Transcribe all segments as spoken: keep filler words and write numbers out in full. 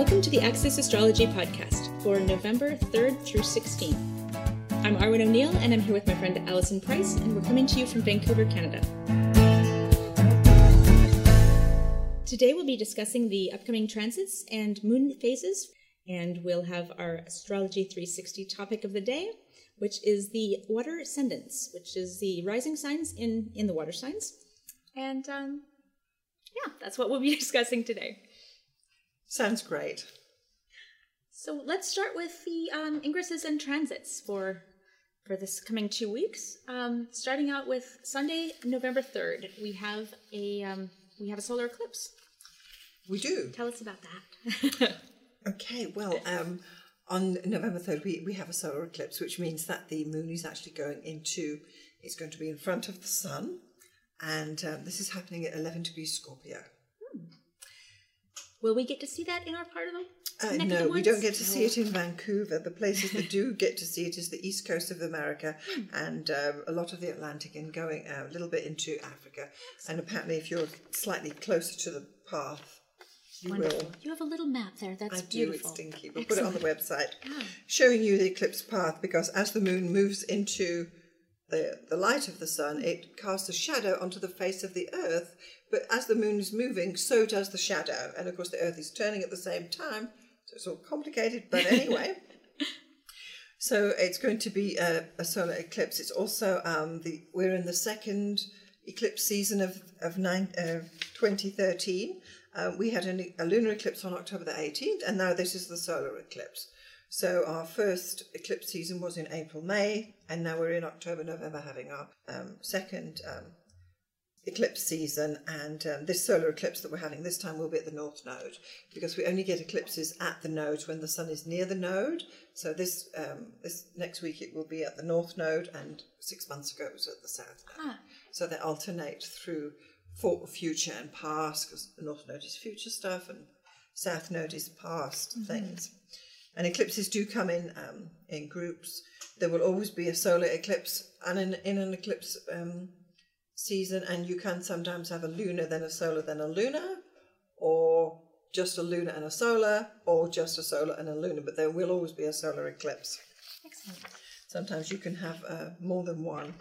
Welcome to the Access Astrology Podcast for November third through sixteenth. I'm Arwen O'Neill, and I'm here with my friend Alison Price, and we're coming to you from Vancouver, Canada. Today we'll be discussing the upcoming transits and moon phases, and we'll have our Astrology three sixty topic of the day, which is the water ascendants, which is the rising signs in, in the water signs. And um, yeah, that's what we'll be discussing today. Sounds great. So let's start with the um, ingresses and transits for for this coming two weeks. Um, starting out with Sunday, November third, we have a um, we have a solar eclipse. We do. Tell us about that. Okay, well, um, on November third, we, we have a solar eclipse, which means that the moon is actually going into, it's going to be in front of the sun, and um, this is happening at eleven degrees Scorpio. Hmm. Will we get to see that in our part of the Uh, neck no, of the we woods? don't get to No. see it in Vancouver. The places that do get to see it is the east coast of America and um, a lot of the Atlantic, and going uh, a little bit into Africa. And apparently if you're slightly closer to the path, you Wonderful. will. You have a little map there. That's I do, beautiful. it's stinky. We'll Excellent. put it on the website, Yeah. showing you the eclipse path, because as the moon moves into the, the light of the sun, it casts a shadow onto the face of the earth. But as the moon is moving, so does the shadow. And of course the earth is turning at the same time, so it's all complicated, but anyway. So it's going to be a, a solar eclipse. It's also, um, the we're in the second eclipse season of, of nine, uh, twenty thirteen. Um, we had an, a lunar eclipse on October the eighteenth, and now this is the solar eclipse. So our first eclipse season was in April, May, and now we're in October, November having our um, second um, eclipse season. And um, this solar eclipse that we're having this time will be at the North Node, because we only get eclipses at the nodes when the sun is near the node. So this um, this next week it will be at the North Node, and six months ago it was at the South Node. Ah. So they alternate through for future and past, because the North Node is future stuff and South Node is past mm-hmm. things. And eclipses do come in um, in groups. There will always be a solar eclipse and in, in an eclipse um, season, and you can sometimes have a lunar, then a solar, then a lunar, or just a lunar and a solar, or just a solar and a lunar, but there will always be a solar eclipse. Excellent. Sometimes you can have uh, more than one.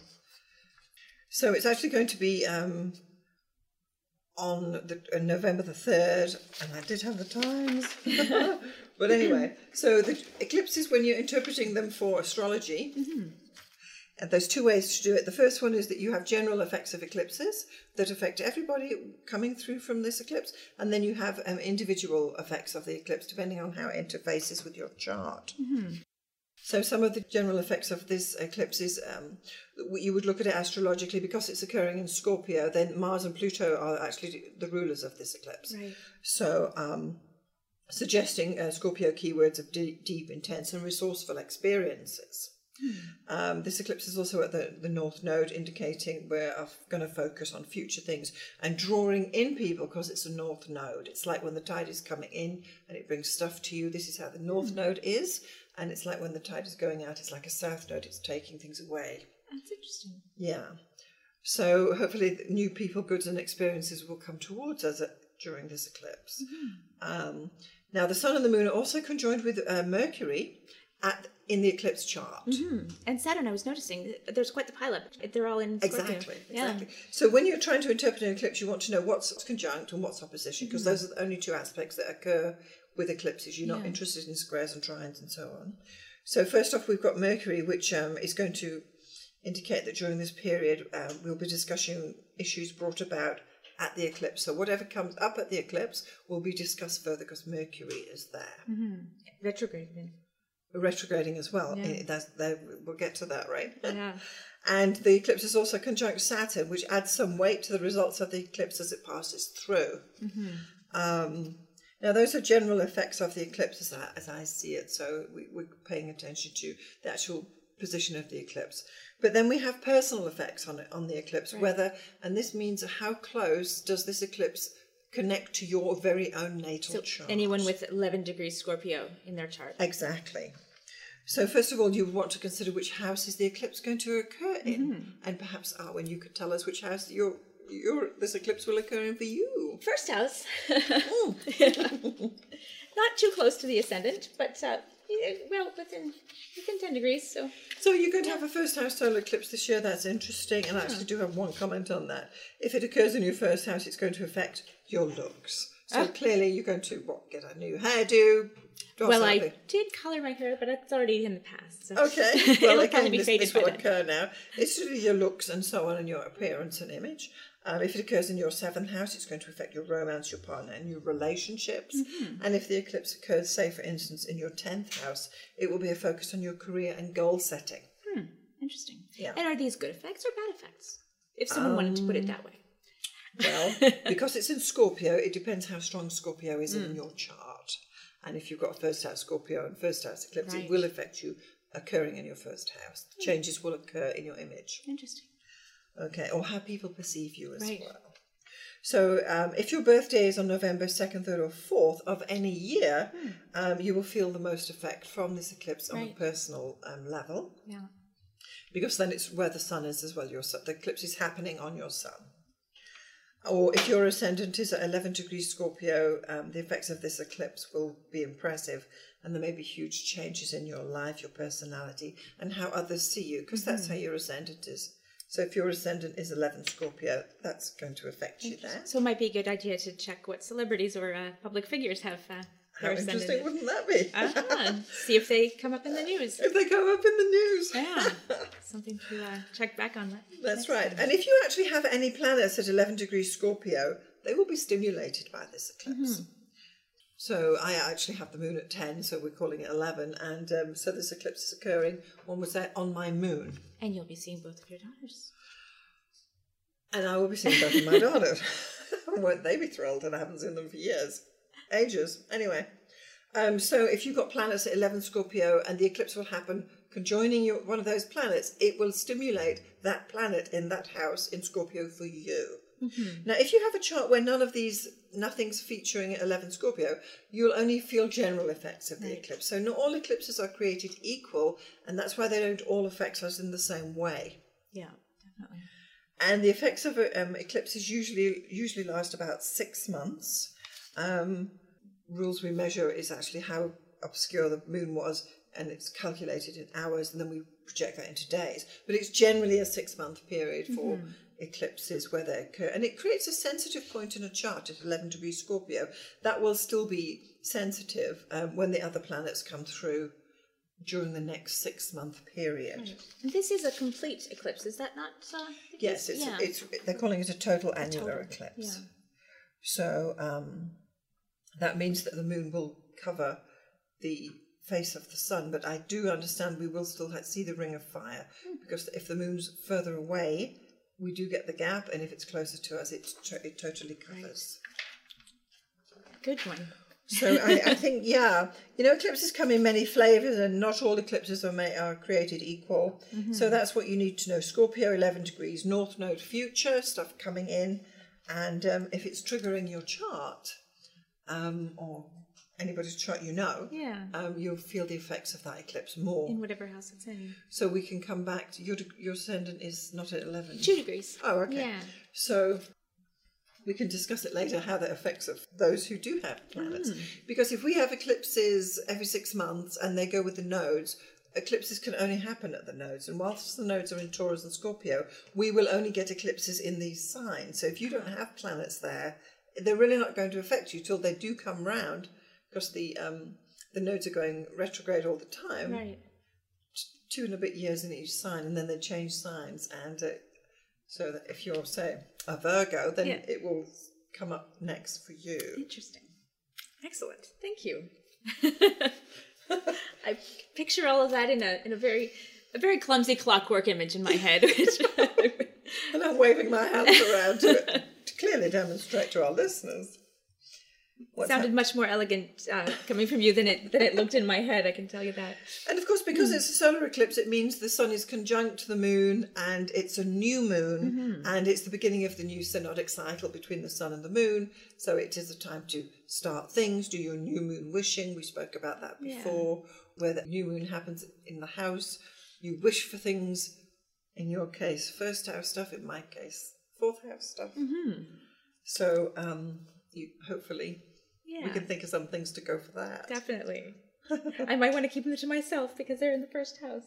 So it's actually going to be um, on the, uh, November the third, and I did have the times. But anyway, so the eclipses, when you're interpreting them for astrology, mm-hmm. and there's two ways to do it. The first one is that you have general effects of eclipses that affect everybody coming through from this eclipse, and then you have um, individual effects of the eclipse depending on how it interfaces with your chart. Mm-hmm. So some of the general effects of this eclipse is um, you would look at it astrologically, because it's occurring in Scorpio, then Mars and Pluto are actually the rulers of this eclipse. Right. So um, suggesting uh, Scorpio keywords of d- deep, intense and resourceful experiences. Hmm. Um, this eclipse is also at the, the North Node, indicating we're going to focus on future things and drawing in people, because it's a North Node. It's like when the tide is coming in and it brings stuff to you. This is how the North hmm. Node is. And it's like when the tide is going out, it's like a South Node, it's taking things away. That's interesting. Yeah. So hopefully new people, goods and experiences will come towards us during this eclipse. Mm-hmm. Um, now the sun and the moon are also conjoined with uh, Mercury at in the eclipse chart. Mm-hmm. And Saturn, I was noticing, there's quite the pileup. They're all in Scorpio. Exactly, yeah. exactly. So when you're trying to interpret an eclipse, you want to know what's conjunct and what's opposition, because mm-hmm. those are the only two aspects that occur with eclipses. You're not yeah. interested in squares and trines and so on. So first off, we've got Mercury, which um, is going to indicate that during this period uh, we'll be discussing issues brought about at the eclipse. So whatever comes up at the eclipse will be discussed further, because Mercury is there. Mm-hmm. Retrograding. Retrograding as well. Yeah. That's, that, we'll get to that, right? Yeah. And the eclipse is also conjunct Saturn, which adds some weight to the results of the eclipse as it passes through. Mm-hmm. Um, now, those are general effects of the eclipse as I, as I see it, so we, we're paying attention to the actual position of the eclipse. But then we have personal effects on it, on the eclipse, right. whether, and this means how close does this eclipse connect to your very own natal so chart. Anyone with eleven degrees Scorpio in their chart. Exactly. So first of all, you want to consider which house is the eclipse going to occur in, mm-hmm. and perhaps, Arwen, you could tell us which house you're your this eclipse will occur in for you? First house. Mm. Yeah. Not too close to the ascendant, but uh, well, within within ten degrees. So. So you're going to have a first house solar eclipse this year. That's interesting, and I actually do have one comment on that. If it occurs in your first house, it's going to affect your looks. So Ah. clearly, you're going to what, get a new hairdo. dress Well, up. I did colour my hair, but it's already in the past. So. Okay. Well, It'll again, probably be this, faded this will by then. occur now. It's to do with your looks and so on, and your appearance and image. Um, if it occurs in your seventh house, it's going to affect your romance, your partner, and your relationships. Mm-hmm. And if the eclipse occurs, say, for instance, in your tenth house, it will be a focus on your career and goal setting. Hmm. Interesting. Yeah. And are these good effects or bad effects? If someone wanted to put it that way. Well, because it's in Scorpio, it depends how strong Scorpio is Mm. in your chart. And if you've got a first house Scorpio and first house eclipse, Right. it will affect you occurring in your first house. Changes will occur in your image. Interesting. Okay, or how people perceive you as Right. well. So um, if your birthday is on November second, third or fourth of any year, Hmm. um, you will feel the most effect from this eclipse on a Right. personal um, level, Yeah. because then it's where the sun is as well. Your sun, the eclipse is happening on your sun. Or if your ascendant is at eleven degrees Scorpio, um, the effects of this eclipse will be impressive, and there may be huge changes in your life, your personality, and how others see you, because that's how your ascendant is. So if your ascendant is eleven Scorpio, that's going to affect you there. So it might be a good idea to check what celebrities or uh, public figures have uh, How their ascendant. interesting wouldn't that be? Ah, see if they come up in the news. If they come up in the news. Yeah, something to uh, check back on. That That's next right. time. And if you actually have any planets at eleven degrees Scorpio, they will be stimulated by this eclipse. Mm-hmm. So I actually have the moon at ten, so we're calling it eleven. And um, so this eclipse is occurring, one would say, on my moon. And you'll be seeing both of your daughters. And I will be seeing both of my daughters. Won't they be thrilled? And I haven't seen them for years. Ages. Anyway. Um, so if you've got planets at eleven Scorpio and the eclipse will happen conjoining your, one of those planets, it will stimulate that planet in that house in Scorpio for you. Mm-hmm. Now, if you have a chart where none of these, nothing's featuring at eleven Scorpio, you'll only feel general effects of the Right. eclipse. So not all eclipses are created equal, and that's why they don't all affect us in the same way. Yeah, definitely. And the effects of um, eclipses usually usually last about six months. Um, rules we measure is actually how obscure the moon was, and it's calculated in hours, and then we project that into days. But it's generally a six-month period for mm-hmm. eclipses where they occur. And it creates a sensitive point in a chart at eleven degrees Scorpio. That will still be sensitive um, when the other planets come through during the next six-month period. Right. And this is a complete eclipse, is that not? Uh, yes, it's, yeah. it's they're calling it a total A annular total, eclipse. yeah. So um, that means that the moon will cover the face of the sun, but I do understand we will still see the ring of fire, mm. because if the moon's further away, we do get the gap, and if it's closer to us, it, it totally covers. Right. Good one. So I, I think, yeah, you know, eclipses come in many flavours, and not all eclipses are, made, are created equal. Mm-hmm. So that's what you need to know. Scorpio, eleven degrees, North Node, future, stuff coming in. And um, if it's triggering your chart, um, or anybody's chart you know, yeah. um, you'll feel the effects of that eclipse more. In whatever house it's in. So we can come back to, your, your ascendant is not at eleven. Two degrees. Oh, okay. Yeah. So we can discuss it later, how that affects of those who do have planets. Mm. Because if we have eclipses every six months and they go with the nodes, eclipses can only happen at the nodes. And whilst the nodes are in Taurus and Scorpio, we will only get eclipses in these signs. So if you don't have planets there, they're really not going to affect you till they do come round, because the um, the nodes are going retrograde all the time. Right. Two and a bit years in each sign, and then they change signs. And uh, so that if you're, say, a Virgo, then yeah. it will come up next for you. Interesting. Excellent. Thank you. I picture all of that in a in a very a very clumsy clockwork image in my head. And I'm waving my hands around to, to clearly demonstrate to our listeners. It sounded happened. much more elegant uh, coming from you than it than it looked in my head, I can tell you that. And of course, because mm. it's a solar eclipse, it means the sun is conjunct to the moon, and it's a new moon, mm-hmm. and it's the beginning of the new synodic cycle between the sun and the moon. So it is a time to start things, do your new moon wishing. We spoke about that before, yeah. where the new moon happens in the house. You wish for things, in your case, first house stuff, in my case, fourth house stuff. Mm-hmm. So um, you hopefully Yeah. we can think of some things to go for that. Definitely. I might want to keep them to myself because they're in the first house.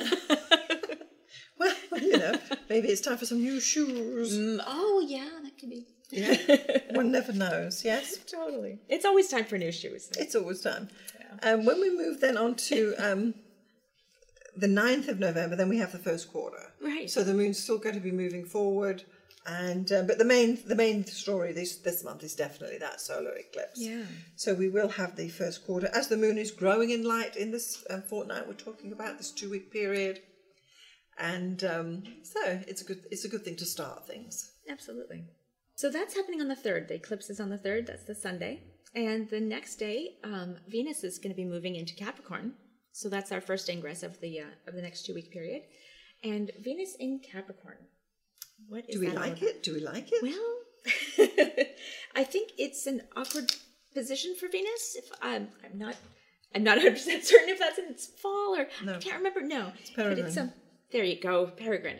Well, you know, maybe it's time for some new shoes. Mm, oh, yeah, that could be. Yeah, one never knows, yes? Totally. It's always time for new shoes. It's always time. Yeah. Um, when we move then on to um, the ninth of November, then we have the first quarter. Right. So the moon's still going to be moving forward. And uh, but the main the main story this this month is definitely that solar eclipse. Yeah. So we will have the first quarter as the moon is growing in light in this um, fortnight we're talking about, this two week period, and um, so it's a good it's a good thing to start things. Absolutely. So that's happening on the third. The eclipse is on the third. That's the Sunday, and the next day, um, Venus is going to be moving into Capricorn. So that's our first ingress of the uh, of the next two week period, and Venus in Capricorn. What is Do we that all like about? it? Do we like it? Well, I think it's an awkward position for Venus. If I'm, I'm not, I'm not one hundred percent certain if that's in its fall or No. I can't remember. No, It's peregrine. But it's um, there you go, peregrine.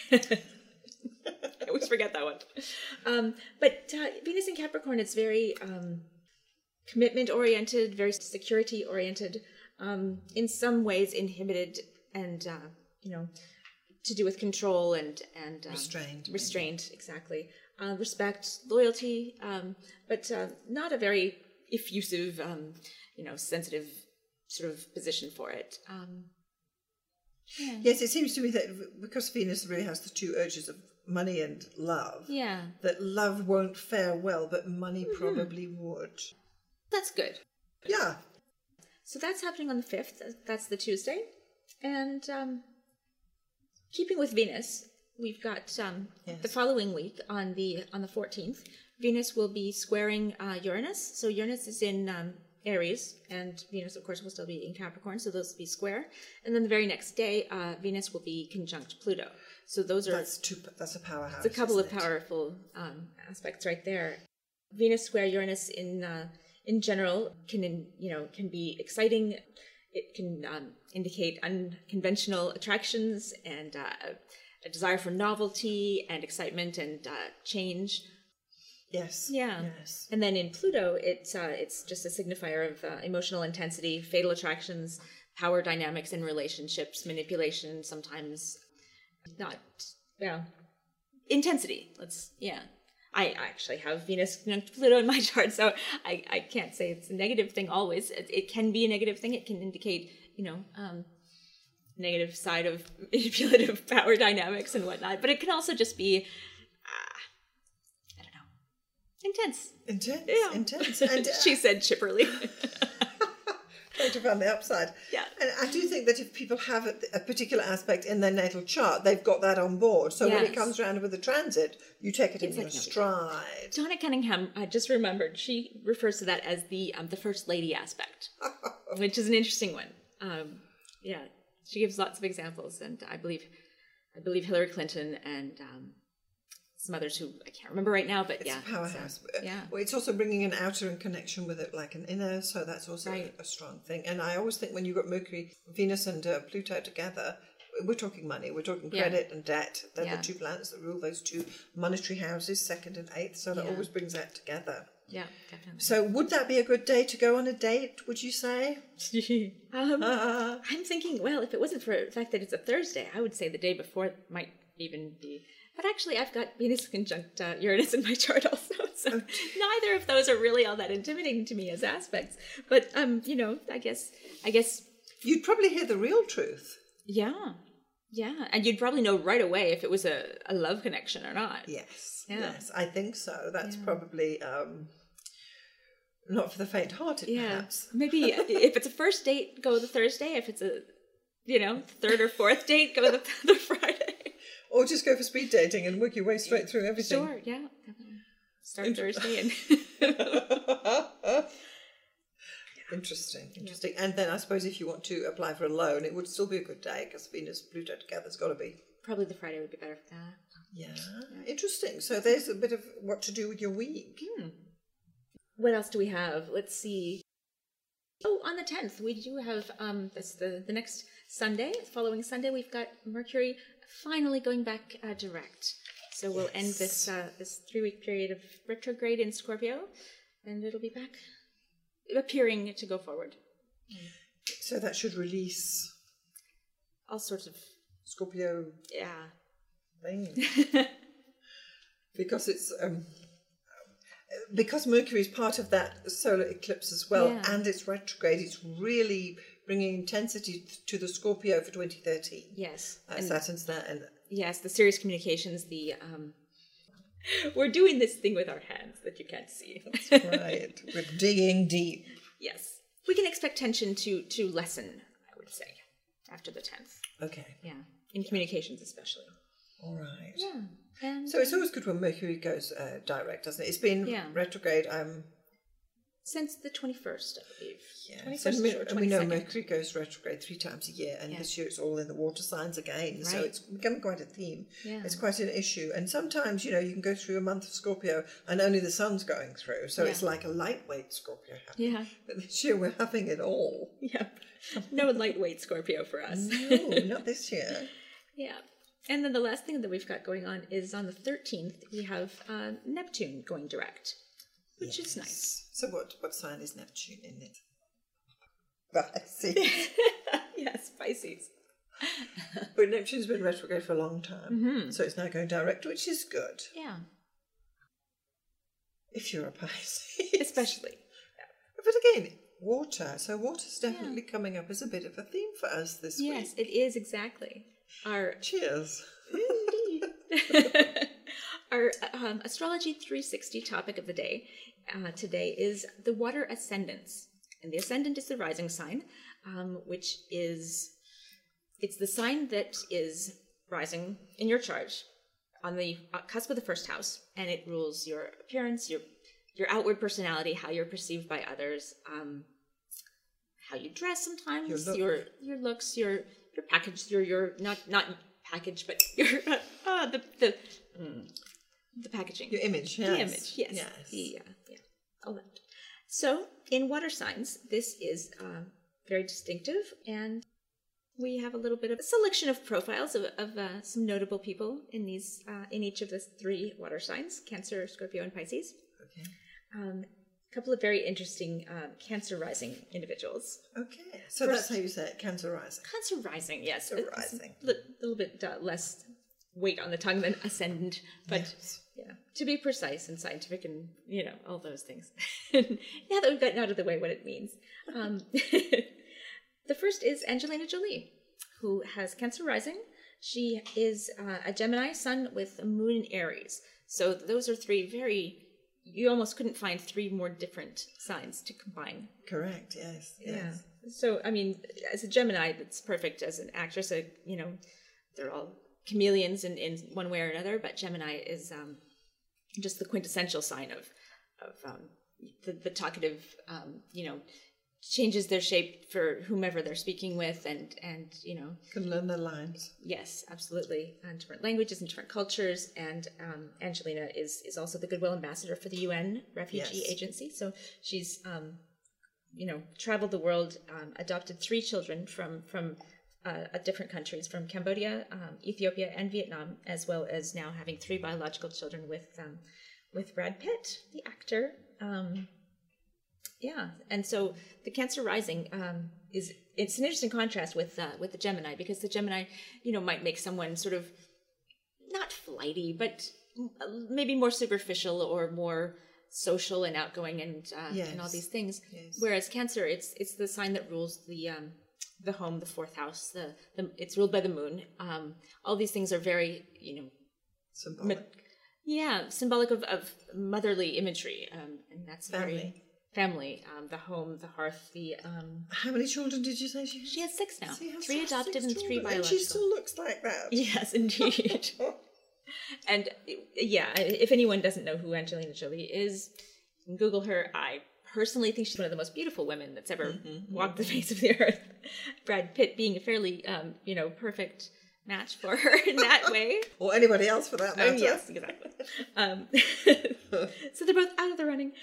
I always forget that one. Um, but uh, Venus in Capricorn, it's very um, commitment oriented, very security oriented. Um, in some ways, inhibited and uh, you know. to do with control and and um, Restrained. restraint, exactly. Uh, respect, loyalty, um, but uh, not a very effusive, um, you know, sensitive sort of position for it. Um, yeah. Yes, it seems to me that because Venus really has the two urges of money and love, Yeah, that love won't fare well, but money Mm-hmm. probably would. that's good. Yeah. So that's happening on the fifth. That's the Tuesday, and um, keeping with Venus, we've got um, Yes. the following week on the on the fourteenth. Venus will be squaring uh, Uranus. So Uranus is in um, Aries, and Venus, of course, will still be in Capricorn. So those will be square. And then the very next day, uh, Venus will be conjunct Pluto. So those are That's two. That's a powerhouse. it's a couple of isn't it? powerful um, aspects right there. Venus square Uranus in uh, in general can in, you know can be exciting. It can um, indicate unconventional attractions and uh, a desire for novelty and excitement and uh, change. Yes. Yeah. Yes. And then in Pluto, it's uh, it's just a signifier of uh, emotional intensity, fatal attractions, power dynamics in relationships, manipulation, sometimes not, well, intensity. Let's, yeah. I actually have Venus conjunct Pluto in my chart, so I, I can't say it's a negative thing always. It, it can be a negative thing. It can indicate, you know, um, negative side of manipulative power dynamics and whatnot. But it can also just be, uh, I don't know, intense. Intense. Yeah. Intense. And uh, She said chipperly. trying to find the upside. Yeah. And I do think that if people have a, a particular aspect in their natal chart, they've got that on board. So when it Yes. comes around with the transit, you take it in It's your like no big stride. Donna Cunningham, I just remembered, she refers to that as the um, the first lady aspect, which is an interesting one. Um, yeah, she gives lots of examples, and I believe, I believe Hillary Clinton and um, some others who I can't remember right now, but It's yeah, a powerhouse. so, yeah, Well, it's also bringing an outer in connection with it, like an inner, so that's also Right. a, a strong thing. And I always think when you've got Mercury, Venus, and uh, Pluto together, we're talking money, we're talking Yeah. credit and debt. They're Yeah. the two planets that rule those two monetary houses, second and eighth, so that Yeah. always brings that together. yeah, definitely. So would that be a good day to go on a date, would you say? um, Uh, I'm thinking, well, if it wasn't for the fact that it's a Thursday, I would say the day before might even be. But actually, I've got Venus conjunct uh, Uranus in my chart also, so neither of those are really all that intimidating to me as aspects. But um, you know, I guess, I guess, you'd probably hear the real truth. yeah, yeah, and you'd probably know right away if it was a, a love connection or not. Yes, Yeah. yes, I think so. That's Yeah. probably um, not for the faint-hearted, Yeah, perhaps. maybe if it's a first date, go the Thursday. If it's a, you know, third or fourth date, go the, the Friday. Or just go for speed dating and work your way straight through everything. Sure, yeah, definitely. Start Int- Thursday and Interesting, interesting. And then I suppose if you want to apply for a loan, it would still be a good day because Venus, Pluto together's got to be. probably the Friday would be better for that. Yeah, interesting. So there's a bit of what to do with your week. What else do we have? Let's see. Oh, on the tenth, we do have um this the the next Sunday, the following Sunday, we've got Mercury finally going back uh, direct. So we'll Yes. end this uh, this three week period of retrograde in Scorpio, and it'll be back appearing to go forward. So that should release All sorts of Scorpio yeah. things. Because it's um, because Mercury is part of that solar eclipse as well, Yeah. and it's retrograde. It's really bringing intensity to the Scorpio for twenty thirteen. Yes, Uh, and Saturn's there, and yes, the serious communications. The um, we're doing this thing with our hands that you can't see. right, we're digging deep. Yes, we can expect tension to to lessen. I would say after the tenth. Okay, Yeah, in communications especially. all right. Yeah, and So it's always good when Mercury goes uh, direct, doesn't it? It's been Yeah. retrograde. Um, since the twenty-first, I believe. yeah. twenty-first So, or and we know twenty-second. Mercury goes retrograde three times a year, and Yeah. this year it's all in the water signs again. So Right. it's become quite a theme. Yeah. It's quite an issue. And sometimes, you know, you can go through a month of Scorpio and only the sun's going through. So Yeah. it's like a lightweight Scorpio happening. Yeah. But this year we're having it all. Yep. No lightweight Scorpio for us. No, not this year. Yeah. And then the last thing that we've got going on is on the thirteenth, we have uh, Neptune going direct, which is nice. So what, what sign is Neptune in it? I see. Yes, Pisces. But Neptune's been retrograde for a long time. Mm-hmm. So it's now going direct, which is good. Yeah, If you're a Pisces. especially. But again, water. So water's definitely coming up as a bit of a theme for us this Yes, week. it is exactly. Our Cheers. Our um, Astrology three sixty topic of the day uh, today is the water ascendants. And the ascendant is the rising sign, um, which is, it's the sign that is rising in your chart on the uh, cusp of the first house, and it rules your appearance, your your outward personality, how you're perceived by others, um, how you dress sometimes, Your look. your your looks, your your package, your your not not package, but your uh, uh, the the mm, the packaging, Your image, yes. the image, yes, Yes. the uh, yeah, all that. So in water signs, this is uh, very distinctive, and we have a little bit of a selection of profiles of, of uh, some notable people in these uh, in each of the three water signs: Cancer, Scorpio, and Pisces. Okay. Um, a couple of very interesting um, Cancer rising individuals. Okay. So First- that's how you say it, Cancer rising. Cancer rising, yes, Cancer it's rising. a li- little bit uh, less weight on the tongue than ascendant, but Yes. yeah, to be precise and scientific and you know all those things. Now that we've gotten out of the way what it means, um, the first is Angelina Jolie, who has Cancer rising. She is uh, a Gemini sun with a moon in Aries. So those are three very. You almost couldn't find three more different signs to combine. Correct, yes. yes. Yeah. So, I mean, as a Gemini, that's perfect. As an actress, uh, you know, they're all chameleons in, in one way or another, but Gemini is um, just the quintessential sign of, of um, the, the talkative, um, you know, changes their shape for whomever they're speaking with, and, and you know. Can learn their lines. Yes, absolutely. And different languages and different cultures. And um, Angelina is, is also the Goodwill Ambassador for the U N Refugee Yes. Agency. So she's, um, you know, traveled the world, um, adopted three children from from uh, uh, different countries, from Cambodia, um, Ethiopia, and Vietnam, as well as now having three biological children with um, with Brad Pitt, the actor. Um, yeah, and so the Cancer rising um, is it's an interesting contrast with uh, with the Gemini, because the Gemini, you know, might make someone sort of not flighty, but maybe more superficial or more social and outgoing and uh, Yes. and all these things. Yes. Whereas Cancer, it's it's the sign that rules the um, the home, the fourth house. The, the it's ruled by the moon. Um, all these things are very, you know, Symbolic. yeah, symbolic of, of motherly imagery, um, and that's very Family. family. Um, the home, the hearth, the um. How many children did you say she has? She has six now. She has Three six adopted and three children, biological. And she still looks like that. Yes, indeed. And yeah, if anyone doesn't know who Angelina Jolie is, you can Google her. I personally think she's one of the most beautiful women that's ever Mm-hmm, walked the face of the earth. Brad Pitt being a fairly, um, you know, perfect match for her in that way. Or anybody else for that Oh, matter. yes, exactly. Um, so they're both out of the running.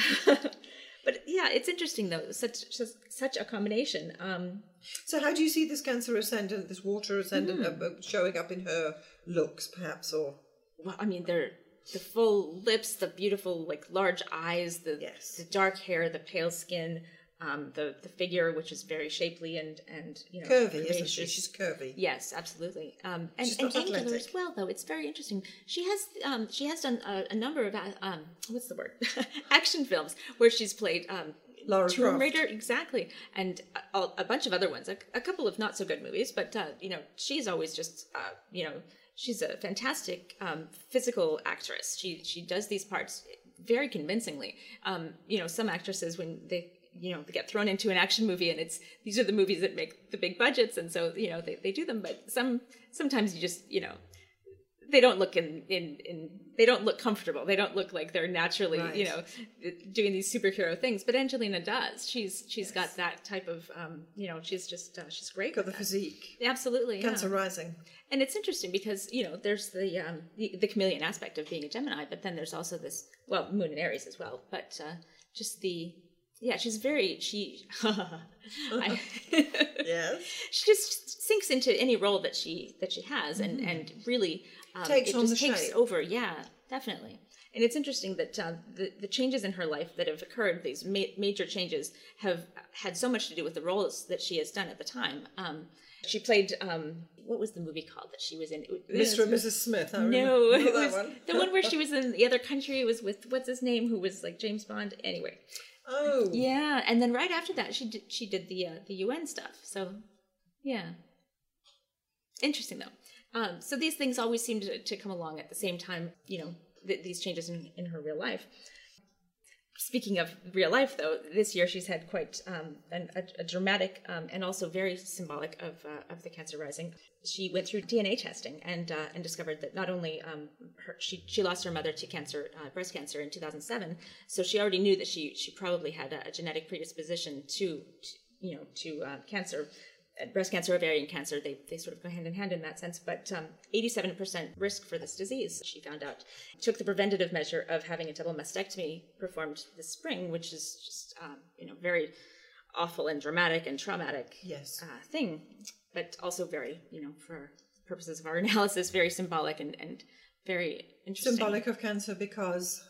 But yeah, it's interesting though, such such, such a combination. Um, So how do you see this Cancer ascendant, this water ascendant, Hmm. uh, uh, showing up in her looks, perhaps, or well, I mean, they're the full lips, the beautiful, like, large eyes, the, yes. the dark hair, the pale skin, um, the, the figure, which is very shapely and, and you know, curvy, curvaceous. Isn't she? She's curvy. Yes, absolutely. Um, and She's and not angular athletic. as well, though. It's very interesting. She has um, she has done a, a number of, uh, um, what's the word? action films where she's played um, Lara Tomb Croft. Raider, exactly, and a, a bunch of other ones. A, a couple of not so good movies, but uh, you know, she's always just uh, you know, she's a fantastic um, physical actress. She she does these parts very convincingly. Um, you know, some actresses when they you know they get thrown into an action movie and it's these are the movies that make the big budgets, and so you know they, they do them. But some sometimes you just you know. They don't look in, in, in, they don't look comfortable. They don't look like they're naturally, Right. you know, doing these superhero things. But Angelina does. She's, she's Yes. got that type of, um, you know, she's just, uh, she's great. Got the with that. physique. Absolutely. Yeah. Cancer rising. And it's interesting because, you know, there's the, um, the, the chameleon aspect of being a Gemini, but then there's also this, well, Moon and Aries as well, but, uh, just the, yeah, she's very, she, I, Yes. she just sinks into any role that she, that she has and, Mm. and really, Um, Takes it on just the takes shape. over, yeah, definitely. And it's interesting that uh, the the changes in her life that have occurred, these ma- major changes, have had so much to do with the roles that she has done at the time. Um, she played um, what was the movie called that she was in? It, Mister and Missus Smith. I remember. No, Not it that was one. the one where she was in the other country. It was with what's his name, who was like James Bond. Anyway, Oh. yeah. And then right after that, she did she did the uh, the U N stuff. So, yeah, interesting though. Um, so these things always seem to, to come along at the same time, you know, th- these changes in, in her real life. Speaking of real life, though, this year she's had quite um, an, a, a dramatic um, and also very symbolic of uh, of the Cancer rising. She went through D N A testing and uh, and discovered that not only um, her, she she lost her mother to cancer, uh, breast cancer in two thousand seven, so she already knew that she she probably had a, a genetic predisposition to, to you know to uh, cancer. Breast cancer, ovarian cancer, they, they sort of go hand in hand in that sense, but um, eighty-seven percent risk for this disease, she found out. Took the preventative measure of having a double mastectomy performed this spring, which is just, um, you know, very awful and dramatic and traumatic Yes. uh, thing, but also very, you know, for purposes of our analysis, very symbolic and, and very interesting. Symbolic of cancer because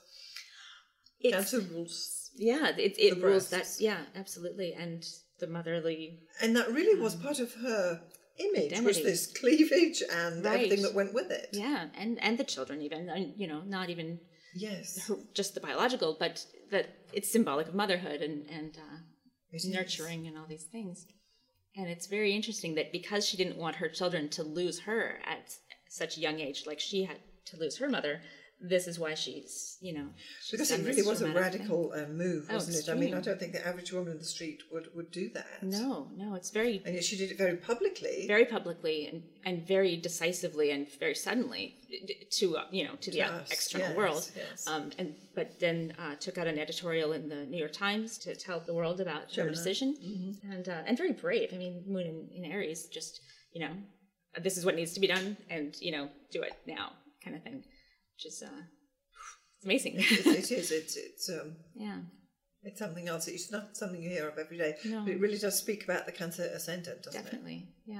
It's, cancer rules. Yeah, it, it the rules that, breasts. yeah, absolutely, and the motherly... And that really was part of her image, was Identity. this cleavage and Right. everything that went with it. Yeah, and, and the children even, and, you know, not even Yes. her, just the biological, but that it's symbolic of motherhood and, and uh, It is. nurturing and all these things. And it's very interesting that because she didn't want her children to lose her at such a young age, like she had to lose her mother, this is why she's, you know, she's Because done it this really was a dramatic thing. radical uh, move, Oh, wasn't it? I mean, I extreme. don't think the average woman in the street would, would do that. No, no, it's very, And yet she did it very publicly. very publicly and, and very decisively and very suddenly to, uh, you know, to the To uh, us, external yes, world. yes. Um, and but then uh, took out an editorial in the New York Times to tell the world about her Gemini. decision, Mm-hmm. and uh, and very brave. I mean, Moon in, in Aries, just you know, this is what needs to be done, and you know, do it now, kind of thing. Which is uh, it's amazing. it, it is. It's it's um, Yeah, it's something else. It's not something you hear of every day. No. But it really does speak about the Cancer ascendant, doesn't it? definitely. Yeah.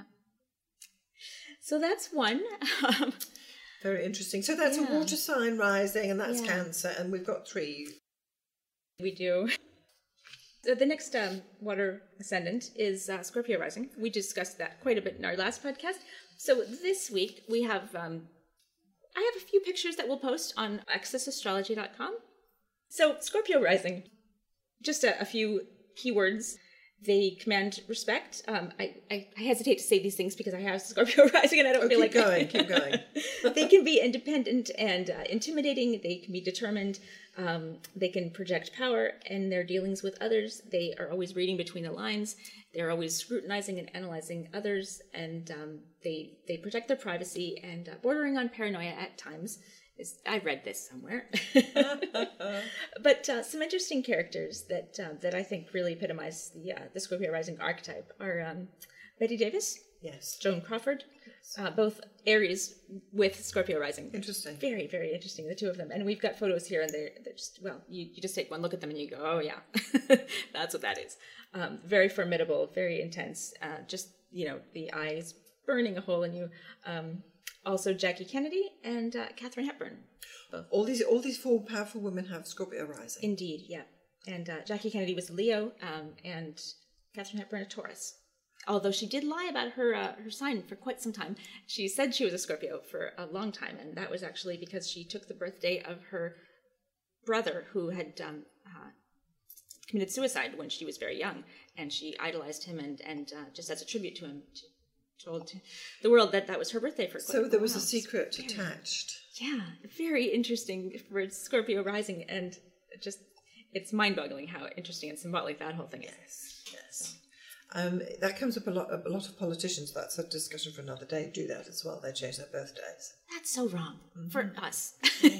So that's one. Um, Very interesting. So that's Yeah. a water sign rising, and that's Yeah. Cancer, and we've got three. We do. So the next um, water ascendant is uh, Scorpio rising. We discussed that quite a bit in our last podcast. So this week we have, um, I have a few pictures that we'll post on access astrology dot com. So Scorpio rising, just a, a few keywords. They command respect. Um, I, I, I hesitate to say these things because I have Scorpio rising and I don't Oh, feel keep like going, keep going. They can be independent and uh, intimidating. They can be determined. Um, they can project power in their dealings with others. They are always reading between the lines. They're always scrutinizing and analyzing others, and um, they they protect their privacy and uh, bordering on paranoia at times. Is, I read this somewhere, but uh, some interesting characters that uh, that I think really epitomize the uh, the Scorpio rising archetype are um, Betty Davis, Yes. Joan Crawford, uh, both Aries with Scorpio rising. Interesting. Very, very interesting, the two of them. And we've got photos here, and they're, they're just, well, you, you just take one look at them and you go, oh, yeah, that's what that is. Um, very formidable, very intense. Uh, just, you know, the eyes burning a hole in you. Um, also Jackie Kennedy and uh, Katharine Hepburn. Both. All these, all these four powerful women have Scorpio rising. Indeed, yeah. And uh, Jackie Kennedy was a Leo, um, and Katharine Hepburn a Taurus. Although she did lie about her uh, her sign for quite some time. She said she was a Scorpio for a long time, and that was actually because she took the birthday of her brother who had um, uh, committed suicide when she was very young, and she idolized him, and, and uh, just as a tribute to him, she told the world that that was her birthday for quite So there was a, a secret attached. Yeah, very interesting for Scorpio rising, and just, it's mind-boggling how interesting and symbolic that whole thing is. Yes, yes. Um, that comes up a lot. A lot of politicians, that's a discussion for another day, do that as well. They change their birthdays. That's so wrong mm-hmm. for us.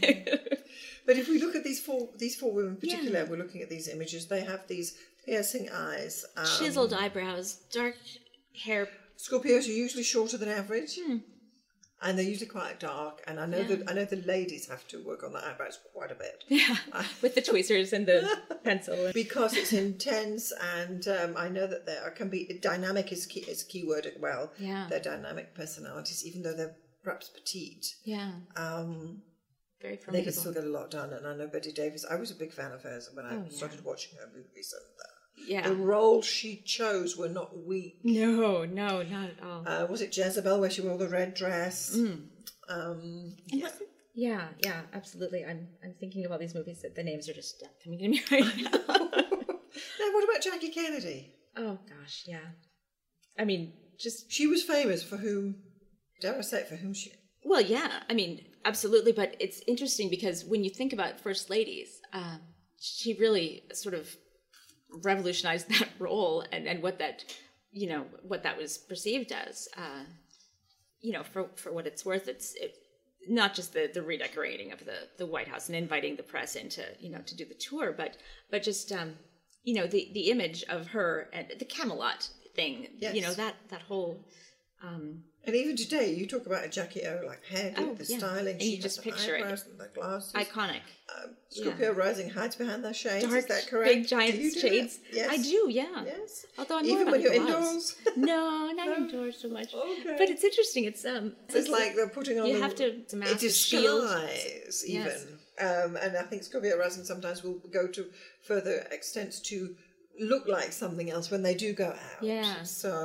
But if we look at these four, these four women in particular, Yeah. we're looking at these images. They have these piercing eyes, um, Chiseled eyebrows, dark hair. Scorpios are usually shorter than average, Hmm. and they're usually quite dark. And I know Yeah. that I know the ladies have to work on the eyebrows quite a bit. Yeah, with the tweezers and the pencil. Because it's intense, and um, I know that there can be dynamic is key is a key word as well. Yeah. They're dynamic personalities, even though they're perhaps petite. Yeah, Um, very they formidable. can still get a lot done. And I know Betty Davis. I was a big fan of hers when I Oh, yeah. started watching her movies. And the, Yeah. the roles she chose were not weak. No, no, not at all. Uh, was it Jezebel where she wore the red dress? Mm. Um, And yeah. wasn't- Yeah, yeah, absolutely. I'm I'm thinking of all these movies that the names are just uh, coming to me right now. Now, what about Jackie Kennedy? Oh gosh, yeah. I mean, just She was famous for whom, dare I say it, for whom she... well, yeah. I mean, absolutely. But it's interesting because when you think about first ladies, uh, she really sort of revolutionized that role and, and what that, you know, what that was perceived as. Uh, you know, for for what it's worth, it's it, not just the the redecorating of the the White House and inviting the press in to, you know, to do the tour, but but just um, you know, the the image of her and the Camelot thing. Yes. You know, that that whole. Um, And even today, you talk about a Jackie O, like hairdo, Oh, the yeah. styling. And she you has just the picture it. eyebrows and the glasses. iconic. Um, Scorpio rising hides behind their shades. Dark, Is that correct? big, giant Do you do shades. that? Yes. I do, yeah. Yes. Although I'm Even more when about you're the gloves. indoors. No, not No? indoors so much. Okay. But it's interesting. It's um, It's like they're putting on. you the, have to to a mask the shield. disguise, even. Yes. Um, and I think Scorpio rising sometimes will go to further extents to look like something else when they do go out. Yeah.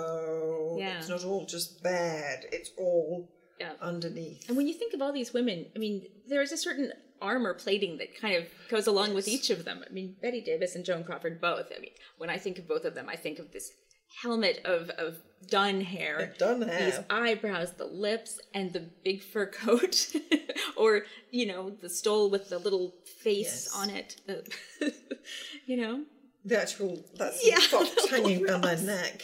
So Yeah. it's not all just bad. It's all Yeah. underneath. And when you think of all these women, I mean, there is a certain armor plating that kind of goes along with each of them. I mean, Betty Davis and Joan Crawford both. I mean, when I think of both of them, I think of this helmet of, of dun hair, Done hair. these eyebrows, the lips, and the big fur coat, or, you know, the stole with the little face Yes. on it. The, you know, The actual, that's Yeah, the fox the hanging little around their fox. neck.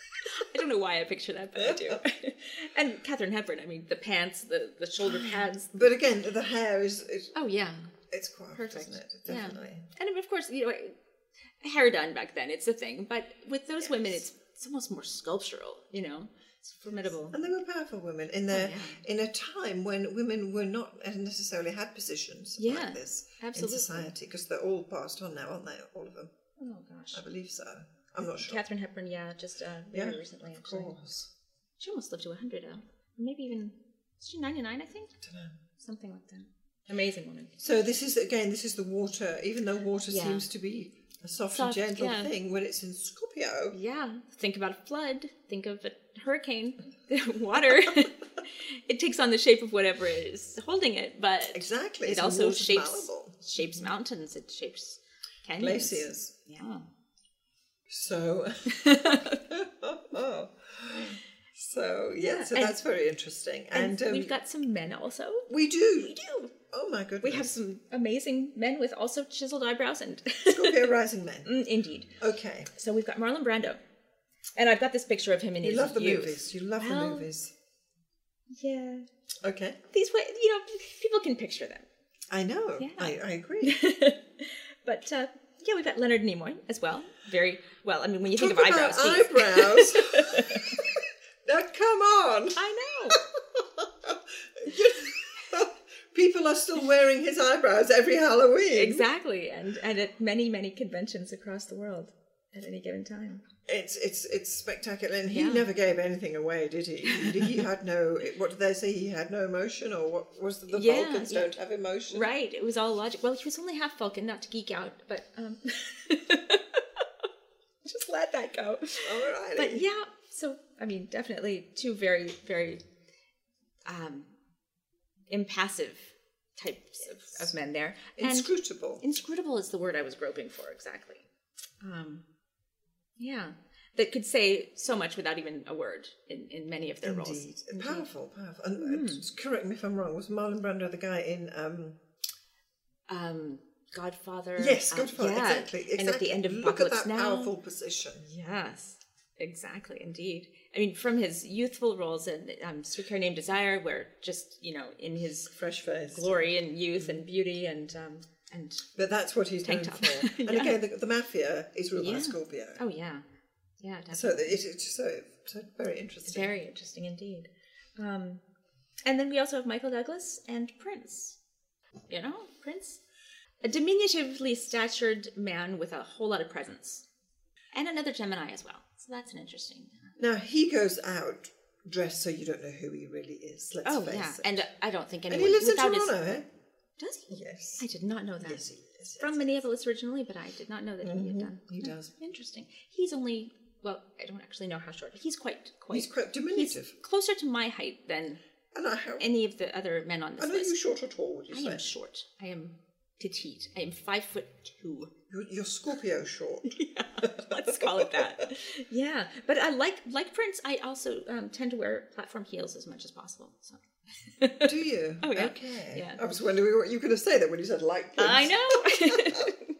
I don't know why I picture that, but I do. And Katharine Hepburn, I mean, the pants, the, the shoulder pads. But again, the hair is, is Oh, yeah. it's quite Perfect. isn't it? Yeah. Definitely. And of course, you know, hair done back then, it's a thing. But with those Yes. women, it's it's almost more sculptural, you know? It's formidable. And they were powerful women in their Oh, yeah. in a time when women were not necessarily had positions Yeah, like this absolutely. in society, because they're all passed on now, aren't they? All of them. Oh, gosh. I believe so. I'm not sure. Katharine Hepburn, yeah, just uh, very Yeah, recently, of actually. course. She almost lived to one hundred, uh, maybe even, is she ninety-nine, I think? Dunno. Something like that. Amazing woman. So this is again, this is the water. Even though water Yeah. seems to be a soft, Soft, and gentle yeah. thing, when it's in Scorpio, Yeah, think about a flood, think of a hurricane, water. It takes on the shape of whatever is holding it, but exactly, it it's also water's shapes malleable. shapes mountains, it shapes canyons. Glaciers. Yeah. So, so yeah, so And- that's very interesting. And, And, um, we've got some men also. we do. We do. Oh my goodness. We have some amazing men with also chiseled eyebrows and Scorpio rising men. Mm, indeed. Okay. So we've got Marlon Brando. And I've got this picture of him in You his love the youth. movies. You love Well, the movies. Yeah. Okay. These way, you know, people can picture them. I know. Yeah. I, I agree. But uh, yeah, we've got Leonard Nimoy as well. Very well. I mean, when you think Talk of about eyebrows, geez. eyebrows. Now, come on. I know. People are still wearing his eyebrows every Halloween. Exactly, and and at many many conventions across the world. at any given time. It's it's it's spectacular, and he Yeah. never gave anything away, did he? He, he had no. What did they say? He had no emotion, or what was the, the Yeah, Vulcans yeah. don't have emotion? Right. It was all logic. Well, he was only half Vulcan, not to geek out, but um, just let that go. Alrighty. But yeah, so I mean, definitely two very, very um, impassive types of, of men there. And Inscrutable. inscrutable is the word I was groping for, exactly. Um, yeah, that could say so much without even a word in, in many of their roles. Indeed. Powerful, powerful. And uh, just correct me if I'm wrong, was Marlon Brando the guy in... Um, Um, Godfather. yes, uh, Godfather, yeah. exactly, exactly. And at the end of Look Apocalypse at that Now. powerful position. Yes, exactly, indeed. I mean, from his youthful roles in um, Sweet Care Named Desire, where just, you know, in his Fresh face. glory and youth and beauty and um, and But that's what he's known Tank top. for. And Yeah. again, the, the mafia is ruled by Yeah. Scorpio. oh yeah, yeah, definitely. So that it, it's so, so very interesting. Very interesting indeed. Um, and then we also have Michael Douglas and Prince. You know, Prince, a diminutively statured man with a whole lot of presence, and another Gemini as well. So that's an interesting. Now, he goes out dressed so you don't know who he really is, let's Oh face yeah, it. and I don't think And anyone he lives in without Toronto, his. eh? Does he? Yes. I did not know that. Yes, he is. From yes. Minneapolis originally, but I did not know that he had Mhm, done. he does. Interesting. He's only well, I don't actually know how short. He's quite quite. He's quite diminutive. He's closer to my height than And I hope... any of the other men on this And are list. you short or tall, would you I say? am short. I am petite. I am five foot two. You're, you're Scorpio short. Yeah, let's call it that. Yeah, but I like like Prince. I also um, tend to wear platform heels as much as possible. So. Do you? Oh, yeah. Okay. Yeah. I was wondering what you were going to say that when you said like Prince. I know.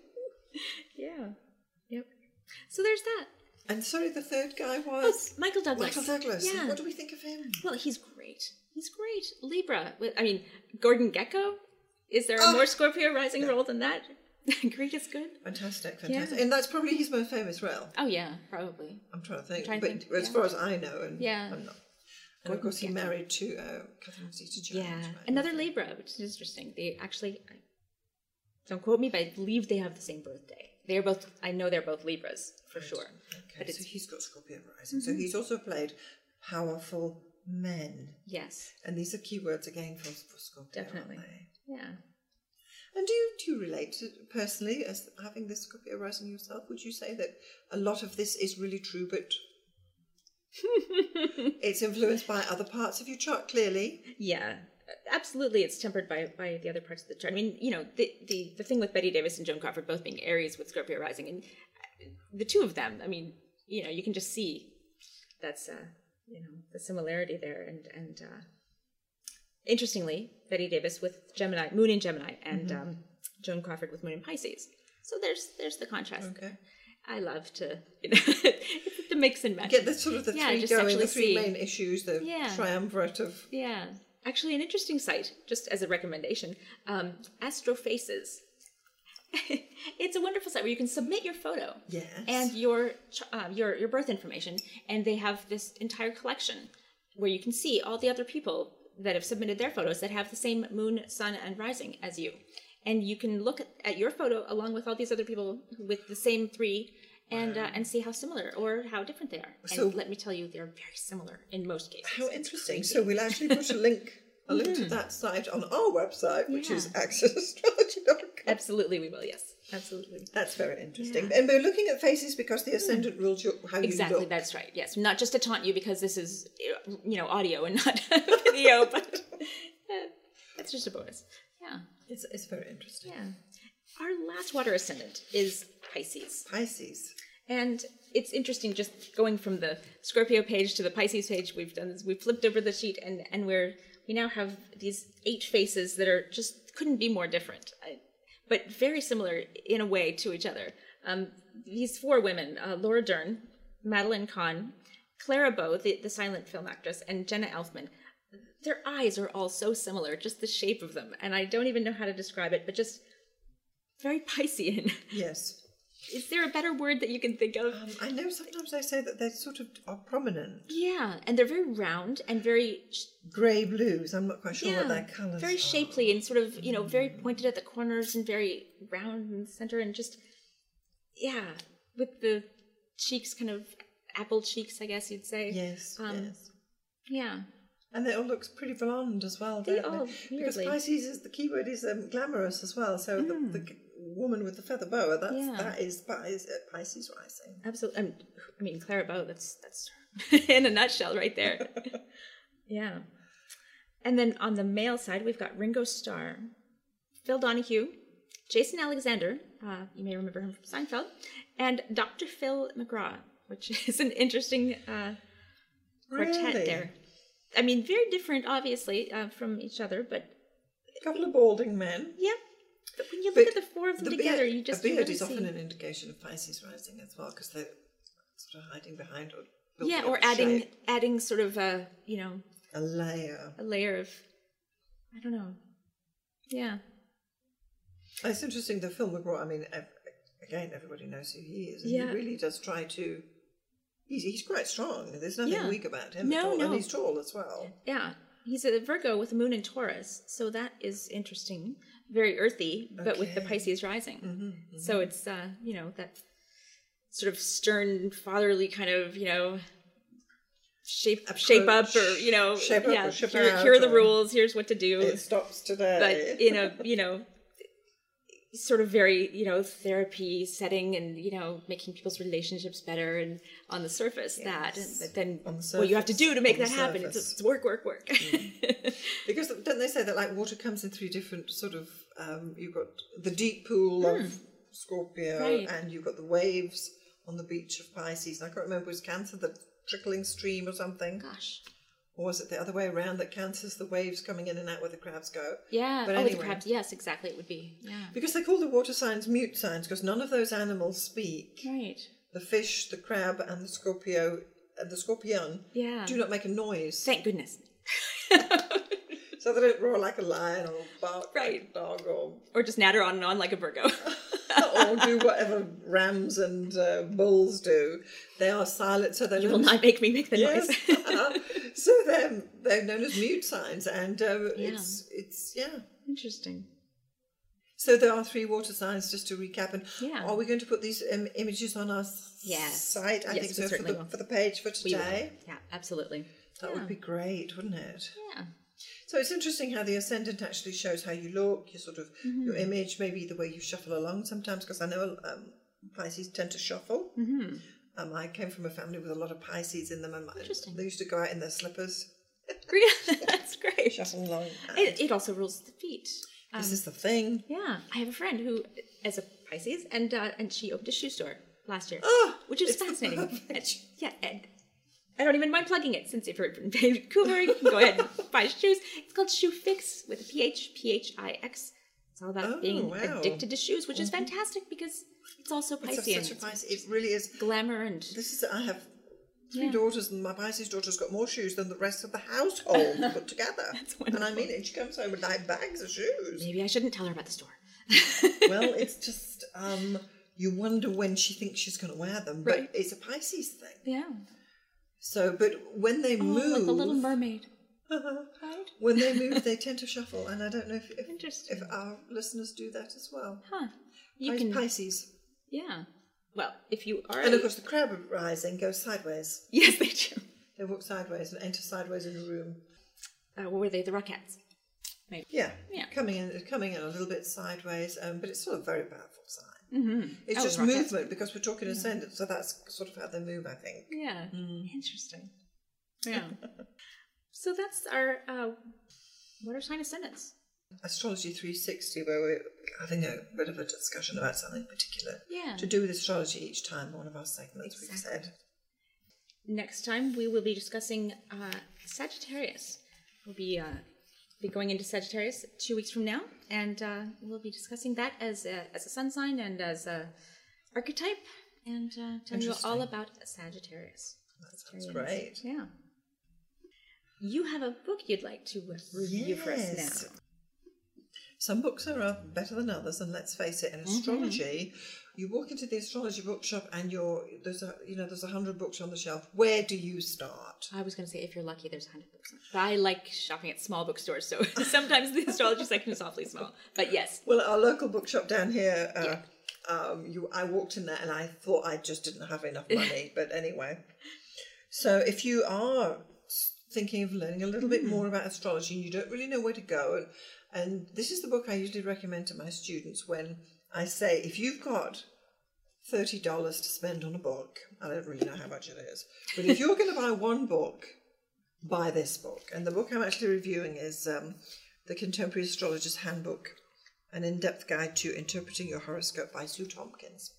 Yeah. Yep. So there's that. And sorry, the third guy Oh, was... Michael Douglas. Michael Douglas. Yeah. What do we think of him? Well, he's great. He's great. Libra. I mean, Gordon Gekko. Is there a Oh. more Scorpio rising role than that? Great is good. Fantastic, fantastic. Yeah. And that's probably his most famous role. Oh yeah, probably. I'm trying to think. trying to but think, as yeah. far as I know, and Yeah. I'm not. And of course, he married to uh, Catherine Zeta-Jones. Yeah, right? another Libra, which is interesting. They actually, I, don't quote me, but I believe they have the same birthday. They're both. I know they're both Libras for sure. Okay, But so it's he's got Scorpio rising. So he's also played powerful men. yes, And these are keywords again for, for Scorpio, Definitely. aren't they? yeah. And do you, do you relate to personally as having this Scorpio rising yourself? Would you say that a lot of this is really true, but it's influenced by other parts of your chart, clearly? Yeah, absolutely. It's tempered by by the other parts of the chart. I mean, you know, the the, the thing with Betty Davis and Joan Crawford both being Aries with Scorpio rising, and the two of them. I mean, you know, you can just see that's uh, you know the similarity there, and and uh, interestingly, Betty Davis with Gemini, Moon in Gemini, and um, Joan Crawford with Moon in Pisces. So there's there's the contrast. Okay. I love to, you know, the mix and match. Get the sort of the Yeah, three just going, actually the three see. main issues, the Yeah. triumvirate of... Yeah. Actually, an interesting site, just as a recommendation, um, Astrofaces. It's a wonderful site where you can submit your photo Yes. and your ch- uh, your your birth information, and they have this entire collection where you can see all the other people that have submitted their photos that have the same moon, sun, and rising as you, and you can look at, at your photo along with all these other people with the same three, and uh, and see how similar or how different they are. So- and let me tell you, they're very similar in most cases. How It's interesting. crazy. So we'll actually put a link a link to that site on our website, which is access astrology dot com. Absolutely, we will. Yes, absolutely. That's very interesting. Yeah. And we're looking at faces because the ascendant rules your, how Exactly, you look. that's right. Yes, not just to taunt you because this is, you know, audio and not video, but uh, that's just a bonus. Yeah, It's, it's very interesting. yeah. Our last water ascendant is Pisces, Pisces. and it's interesting just going from the Scorpio page to the Pisces page. We've done this. We've flipped over the sheet, and and we're we now have these eight faces that are just couldn't be more different. I, but very similar in a way to each other. Um, these four women, uh, Laura Dern, Madeline Kahn, Clara Bow, the, the silent film actress, and Jenna Elfman, their eyes are all so similar, just the shape of them. And I don't even know how to describe it, but just very Piscean. Yes. Is there a better word that you can think of? Um, I know sometimes they say that they sort of are prominent. Yeah, and they're very round and very Grey blues. I'm not quite sure yeah, what their colours very are. shapely and sort of, you know, very pointed at the corners and very round in the center and just, yeah, with the cheeks, kind of apple cheeks, I guess you'd say. Yes, Um, yes. Yeah. And they all look pretty blonde as well, They don't all, they? Because weirdly. Pisces is the keyword is um, glamorous as well. So Mm. the, the woman with the feather boa, that's Yeah. that is Pisces, uh, Pisces rising. Absolutely. Um, I mean, Clara Bow, that's, that's in a nutshell right there. Yeah. And then on the male side, we've got Ringo Starr, Phil Donahue, Jason Alexander, uh, you may remember him from Seinfeld, and Doctor Phil McGraw, which is an interesting uh, quartet Really? there. I mean, very different, obviously, uh, from each other, but A couple of balding men. yeah. But when you But look at the four of them the together, beard, you just a beard really is see... often an indication of Pisces rising as well, because they're sort of hiding behind or building Yeah, up or a adding shape, adding sort of a, you know, a layer. a layer of, I don't know. Yeah. It's interesting. The film McGraw. I mean, ev- again, everybody knows who he is, and Yeah. he really does try to. He's he's quite strong. There's nothing Yeah. weak about him No, at all, no. and he's tall as well. Yeah. He's a Virgo with a moon in Taurus, so that is interesting. Very earthy, but with the Okay. Pisces rising. Mm-hmm, mm-hmm. So it's, uh, you know, that sort of stern, fatherly kind of, you know, shape shape up or, you know, Shape up yeah, or ship here, out here are the or- rules, here's what to do. It stops today. But in a, you know, sort of very, you know, therapy setting and, you know, making people's relationships better and on the surface that. Yes. And then On the what you have to surface, do to make on the that happen. It's, surface. it's work, work, work. Because don't they say that like water comes in three different sort of um, you've got the deep pool of Scorpio Hmm. Right. and you've got the waves on the beach of Pisces. And I can't remember, was Cancer the trickling stream or something? Gosh. Or was it the other way around, that Cancer's the waves coming in and out where the crabs go? Yeah. But oh, anyway. the crabs. Yes, exactly. It would be. Yeah. Because they call the water signs mute signs because none of those animals speak. Right. The fish, the crab and the Scorpio and the scorpion Yeah. do not make a noise. Thank goodness. So they don't roar like a lion or bark Right. like a dog or Or just natter on and on like a Virgo. or do whatever rams and uh, bulls do. They are silent, so they You will don't. not make me make the Yes. noise. So they're they're known as mute signs, and uh, Yeah. it's it's yeah. Interesting. So there are three water signs, just to recap. And Yeah. are we going to put these um, images on our s- Yes. site? I Yes, think we so for certainly the will. for the page for We will. today. Yeah, absolutely. That Yeah. would be great, wouldn't it? Yeah. So it's interesting how the ascendant actually shows how you look, your sort of Mm-hmm. your image, maybe the way you shuffle along sometimes. Because I know um, Pisces tend to shuffle. Mm-hmm. Um, I came from a family with a lot of Pisces in them, and my- Interesting. they used to go out in their slippers, That's great. shuffle along. And It, it also rules the feet. Um, this is the thing. yeah, I have a friend who is a Pisces, and uh, and she opened a shoe store last year, Oh, which is it's the fascinating. perfect- And, yeah, and I don't even mind plugging it since if you're from Vancouver, you can go ahead and buy shoes. It's called Shoe Fix with a P H, P H I X. It's all about Oh, being wow. addicted to shoes, which is fantastic because it's also It's a- Piscean. such a Pisces. It really is. Glamour and This is. I have three Yeah. daughters, and my Pisces daughter's got more shoes than the rest of the household put together. That's And I wonderful. mean it. She comes home with nine bags of shoes. maybe I shouldn't tell her about the store. Well, it's just um, you wonder when she thinks she's going to wear them, but Right. it's a Pisces thing. Yeah. So, but when they Oh, move, like the Little Mermaid. Uh-huh. Right? When they move, they tend to shuffle, and I don't know if if, Interesting. if our listeners do that as well. Huh. You Pis- can. Pisces, Yeah. Well, if you are. and of course the crab rising goes sideways. Yes, they do. They walk sideways and enter sideways in a room. Uh, what were they? The Rockettes. Maybe. Yeah, Yeah. coming in, coming in a little bit sideways, um, but it's still a very powerful sign. Mm-hmm. It's Oh, just Rockettes. movement because we're talking ascendant, so that's sort of how they move, I think. Yeah. Interesting. Yeah. So that's our uh, water sign ascendants. Astrology three sixty, where we're having a bit of a discussion about something particular Yeah. to do with astrology each time. One of our segments, we've Exactly. said. Next time we will be discussing uh, Sagittarius. We'll be uh, be going into Sagittarius two weeks from now, and uh, we'll be discussing that as a, as a sun sign and as a archetype, and uh, telling you all Interesting. about Sagittarius. That sounds Sagittarians. great. Yeah. You have a book you'd like to uh, review for us Yes. now. Some books are uh, better than others, and let's face it, in astrology, you walk into the astrology bookshop and you're there's a you know there's a hundred books on the shelf. Where do you start? I was going to say, if you're lucky, there's a hundred books. But I like shopping at small bookstores, so sometimes the astrology section is awfully small. But yes, Well, our local bookshop down here, uh, Yeah. Um, you, I walked in there and I thought I just didn't have enough money. But anyway, so if you are thinking of learning a little bit more about astrology and you don't really know where to go, and, and this is the book I usually recommend to my students when I say, if you've got thirty dollars to spend on a book, I don't really know how much it is, but if you're going to buy one book, buy this book. And the book I'm actually reviewing is um, The Contemporary Astrologer's Handbook, an in-depth guide to interpreting your horoscope by Sue Tompkins.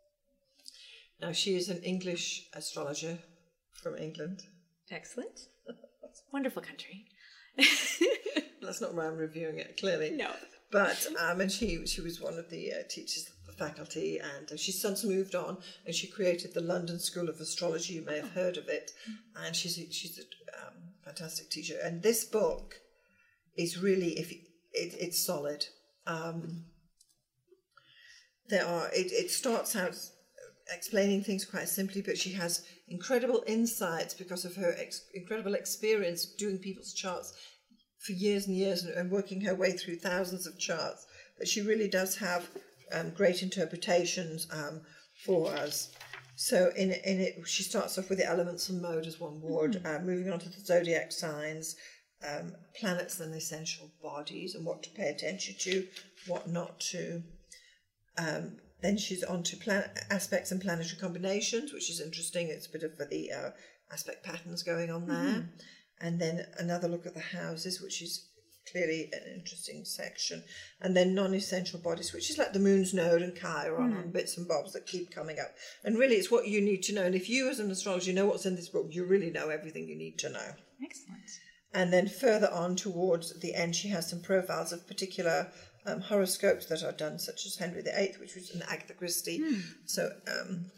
Now, she is an English astrologer from England. Excellent. Wonderful country. That's not why I'm reviewing it, clearly. No. But, um, and she she was one of the uh, teachers of the faculty, and uh, she's since moved on, and she created the London School of Astrology. You may have heard of it. And she's a, she's a um, fantastic teacher. And this book is really, if it, it's solid. Um, there are, it, it starts out explaining things quite simply, but she has incredible insights because of her ex incredible experience doing people's charts for years and years and, and working her way through thousands of charts. But she really does have um, great interpretations um, for us. So in, in it, she starts off with the elements and mode as one word, mm-hmm. uh, moving on to the zodiac signs, um, planets and essential bodies, and what to pay attention to, what not to. Um, Then she's on to plan aspects and planetary combinations, which is interesting. It's a bit of the uh, aspect patterns going on there. Mm-hmm. And then another look at the houses, which is clearly an interesting section. And then non-essential bodies, which is like the moon's node and Chiron mm-hmm. and bits and bobs that keep coming up. And really it's what you need to know. And if you as an astrologer know what's in this book, you really know everything you need to know. Excellent. And then further on towards the end, she has some profiles of particular Um, horoscopes that are done, such as Henry the Eighth, which was an Agatha Christie. Mm. So, um,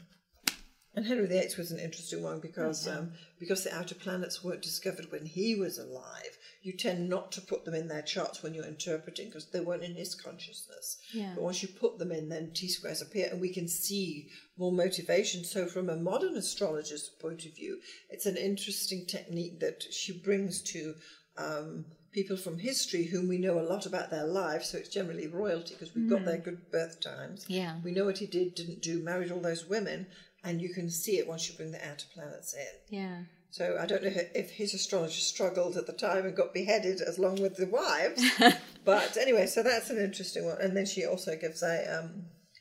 and Henry the Eighth was an interesting one because oh, yeah. um, because the outer planets weren't discovered when he was alive. You tend not to put them in their charts when you're interpreting because they weren't in his consciousness. Yeah. But once you put them in, then T-squares appear, and we can see more motivation. So, from a modern astrologer's point of view, it's an interesting technique that she brings to Um, people from history whom we know a lot about their lives, so it's generally royalty because we've mm. got their good birth times. Yeah. We know what he did, didn't do, married all those women, and you can see it once you bring the outer planets in. Yeah. So I don't know if his astrologer struggled at the time and got beheaded along with the wives, but anyway, so that's an interesting one. And then she also gives a, um,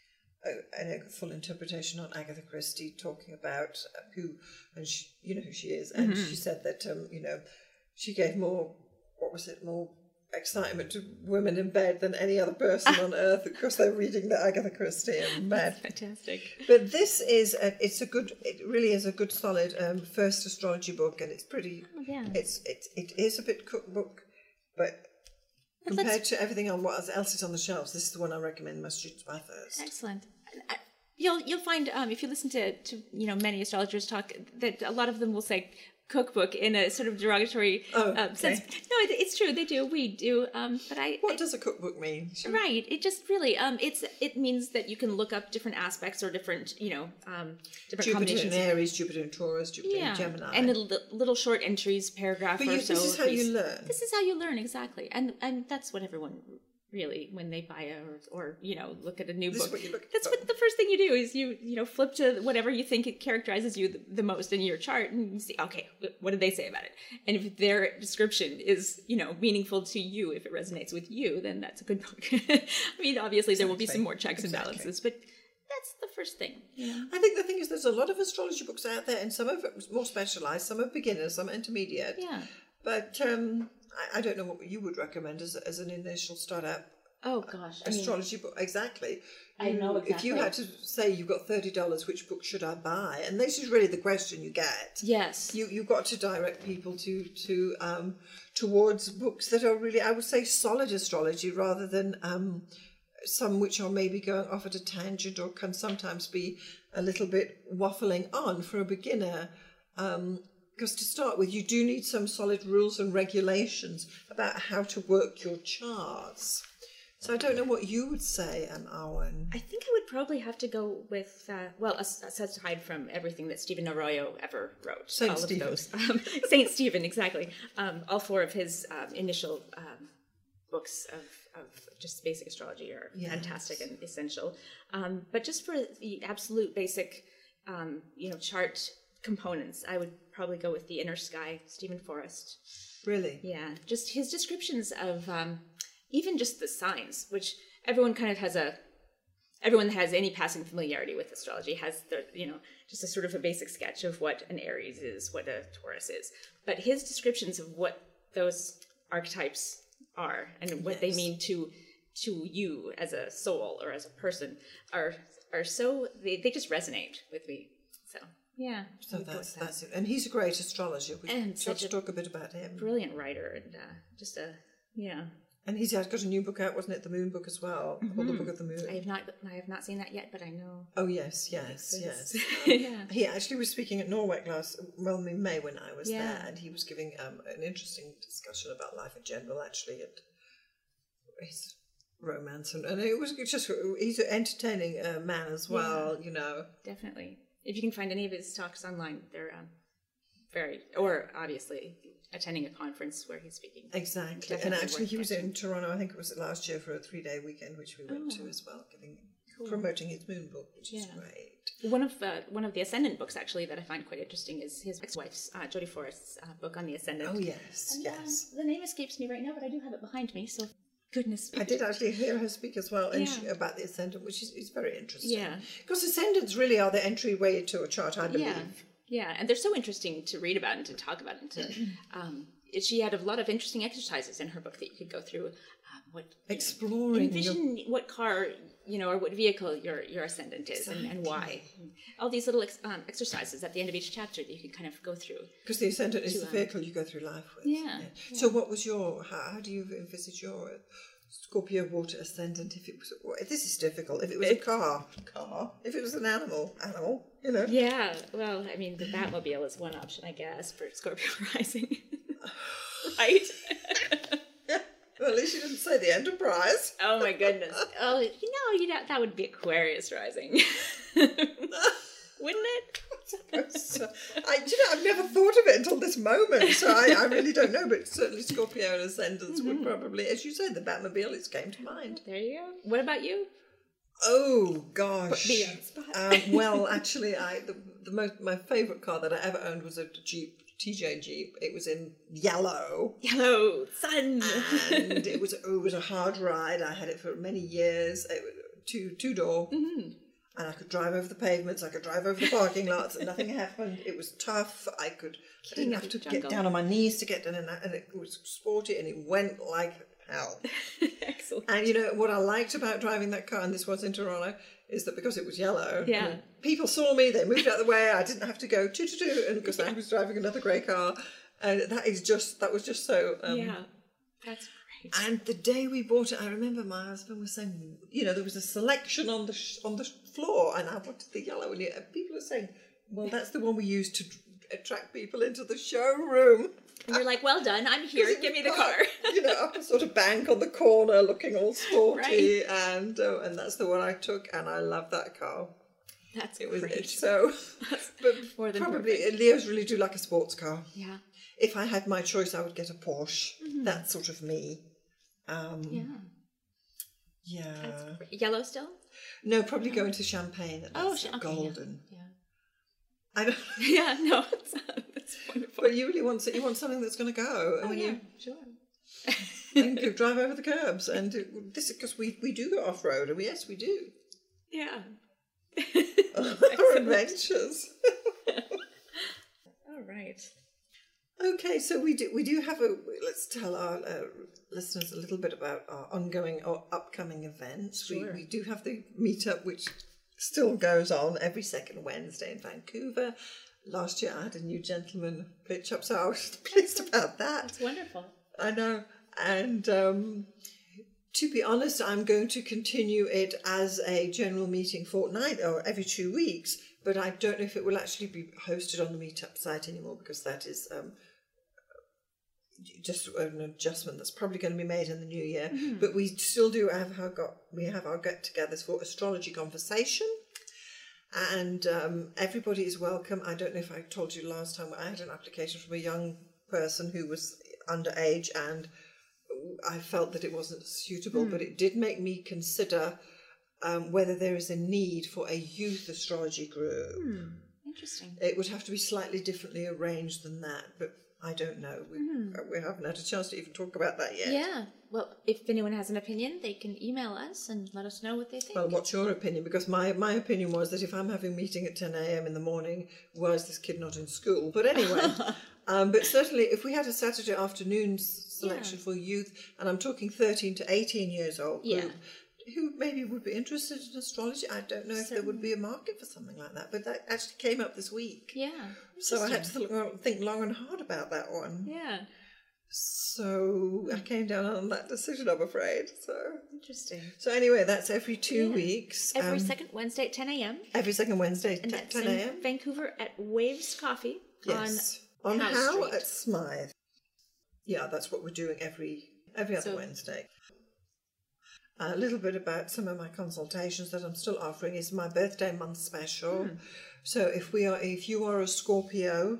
a, a full interpretation on Agatha Christie, talking about who, and she, you know who she is, and mm-hmm. she said that, um, you know, she gave more, what was it, more excitement to women in bed than any other person on earth because they're reading the Agatha Christie in bed. That's fantastic. But this is, a, it's a good, it really is a good solid um, first astrology book, and it's pretty, oh, yeah. it's, it, it is a bit cookbook, but compared Let's... to everything on what else is on the shelves, this is the one I recommend my students buy first. Excellent. You'll, you'll find, um, if you listen to, to, you know, many astrologers talk, that a lot of them will say, cookbook in a sort of derogatory oh, uh, okay. sense. No, it, it's true. They do. We do. Um, but I. What I, does a cookbook mean? Sure. Right. It just really. Um, it's. It means that you can look up different aspects or different. You know. Um, different Jupiter combinations. in Aries, Jupiter in Taurus, Jupiter yeah. in Gemini, and little, little short entries, paragraph but or you, so. This is how you learn. This is how you learn exactly, and and that's what everyone. Really, when they buy a or, or you know look at a new this book, is what you look that's at. what the first thing you do is you you know flip to whatever you think it characterizes you the, the most in your chart, and you see, okay, what did they say about it? And if their description is you know meaningful to you, if it resonates with you, then that's a good book. I mean, obviously there will be some more checks exactly. and balances, but that's the first thing. You know? I think the thing is, there's a lot of astrology books out there, and some are more specialised, some are beginners, some are intermediate. Yeah. But um, I, I don't know what you would recommend as as an initial start out. Oh gosh, astrology I mean, book exactly. I know exactly. If you had to say you've got thirty dollars, which book should I buy? And this is really the question you get. Yes, you you've got to direct people to to um, towards books that are really, I would say, solid astrology rather than um, some which are maybe going off at a tangent or can sometimes be a little bit waffling on for a beginner. Um, Because to start with, you do need some solid rules and regulations about how to work your charts. So I don't know what you would say, um, Arwen. I think I would probably have to go with, uh, well, aside from everything that Stephen Arroyo ever wrote. Saint all Stephen. Of those. Um, Saint Stephen, exactly. Um, all four of his um, initial um, books of of just basic astrology are yes. fantastic and essential. Um, but just for the absolute basic, um, you know, chart components, I would probably go with The Inner Sky, Stephen Forrest. Really? Yeah, just his descriptions of um, even just the signs, which everyone kind of has a, everyone that has any passing familiarity with astrology has the, you know, just a sort of a basic sketch of what an Aries is, what a Taurus is. But his descriptions of what those archetypes are and what yes. they mean to to you as a soul or as a person are are so, they, they just resonate with me. So, yeah. So that's, that. that's it. And he's a great astrologer. We and should talk a bit about him. Brilliant writer and uh, just a, yeah. And he's got a new book out, wasn't it? The Moon Book as well, mm-hmm. called The Book of the Moon. I have not, I have not seen that yet, but I know. Oh yes, yes, yes. Um, yeah. He actually was speaking at Norway last, well, in May when I was yeah. there, and he was giving um, an interesting discussion about life in general, actually, and his romance, and, and it was just he's an entertaining uh, man as well, yeah. you know. Definitely, if you can find any of his talks online, they're um, very, or obviously. Attending a conference where he's speaking. Exactly. Definitely. And actually he was in Toronto, I think it was last year, for a three-day weekend, which we went oh. to as well, giving, cool. promoting his Moon Book, which yeah. is great. One of uh, one of the Ascendant books, actually, that I find quite interesting is his ex-wife's, uh, Jodie Forrest's uh, book on the Ascendant. Oh, yes, and, yes. Uh, the name escapes me right now, but I do have it behind me, so goodness. I did actually hear her speak as well and yeah. she, about the Ascendant, which is, is very interesting. Yeah. Because Ascendants really are the entryway to a chart, I believe. Yeah, yeah. And they're so interesting to read about and to talk about and to... Um, she had a lot of interesting exercises in her book that you could go through. Um, what exploring, envision your... what car, you know, or what vehicle your your ascendant is, exactly. and, and why. And all these little ex, um, exercises at the end of each chapter that you can kind of go through. Because the ascendant is the vehicle um, you go through life with. Yeah. yeah. yeah. So, what was your? How, how do you envisage your Scorpio water ascendant? If it was, this is difficult. If it was a car, car. If it was an animal, animal. You know. Yeah. Well, I mean, the Batmobile is one option, I guess, for Scorpio rising. Right? Yeah. Well, at least you didn't say the Enterprise. Oh my goodness. Oh, you know, you know that would be Aquarius rising. Wouldn't it? So, I, you know, I've never thought of it until this moment, so I, I really don't know, but certainly Scorpio and Ascendants mm-hmm. would probably, as you said, the Batmobile, it came to mind. There you go. What about you? Oh, gosh. Um, well, actually, I the, the most my favourite car that I ever owned was a Jeep. T J Jeep. It was in yellow. Yellow sun. And it was it was a hard ride. I had it for many years. It was two two door. Mm-hmm. And I could drive over the pavements. I could drive over the parking lots, and nothing happened. It was tough. I could. I didn't have to get down on my knees to get in, and, and it was sporty, and it went like hell. Excellent. And you know what I liked about driving that car, and this was in Toronto, is that because it was yellow, yeah. people saw me, they moved out of the way, I didn't have to go choo choo choo, and because yeah. I was driving another grey car, and that is just, that was just so... Um, yeah, that's great. And the day we bought it, I remember my husband was saying, you know, there was a selection on the sh- on the floor, and I wanted the yellow, and people are saying, well, that's the one we used to attract people into the showroom. And you're like, well done, I'm here, give me the car. You know, up a sort of bank on the corner looking all sporty. Right. And uh, and that's the one I took, and I love that car. That's it was great. It, so, but more than probably, perfect. Leos really do like a sports car. Yeah. If I had my choice, I would get a Porsche. Mm-hmm. That's sort of me. Um, yeah. Yeah. That's yellow still? No, probably go into champagne. Oh, sh- okay, golden. Yeah. yeah. I don't. Yeah, no, it's, it's wonderful. But you really want you want something that's going to go. Oh and yeah, you, sure. And you drive over the curbs, and it, this is because we we do go off road, and we, yes, we do. Yeah. Our adventures. All right. Okay, so we do we do have a. Let's tell our uh, listeners a little bit about our ongoing or upcoming events. Sure. We we do have the meetup, which still goes on every second Wednesday in Vancouver. Last year I had a new gentleman pitch up, so I was pleased about that. That's wonderful. I know. And um, to be honest, I'm going to continue it as a general meeting fortnight or every two weeks, but I don't know if it will actually be hosted on the meetup site anymore, because that is um, just an adjustment that's probably going to be made in the new year. Mm-hmm. But we still do have our got we have our get-togethers for astrology conversation, and um, everybody is welcome. I don't know if I told you last time, I had an application from a young person who was underage and I felt that it wasn't suitable, Mm. but it did make me consider um, whether there is a need for a youth astrology group. Hmm. Interesting. It would have to be slightly differently arranged than that, but I don't know. We, Mm. we haven't had a chance to even talk about that yet. Yeah. Well, if anyone has an opinion, they can email us and let us know what they think. Well, what's your opinion? Because my, my opinion was that if I'm having a meeting at ten a.m. in the morning, why is this kid not in school? But anyway, um, but certainly if we had a Saturday afternoon selection Yeah. for youth, and I'm talking thirteen to eighteen years old group, Yeah. who maybe would be interested in astrology. I don't know if there would be a market for something like that, but that actually came up this week. Yeah. So I had to th- think long and hard about that one. Yeah. So I came down on that decision, I'm afraid. So Interesting. so anyway, that's every two Yeah. weeks. Every um, second Wednesday at ten a.m. Every second Wednesday And at that's ten in a.m. Vancouver at Waves Coffee Yes. On Howe Howe Street. at Smythe. Yeah, that's what we're doing every every other So- Wednesday. A little bit about some of my consultations that I'm still offering is my birthday month special. Hmm. So if we are if you are a Scorpio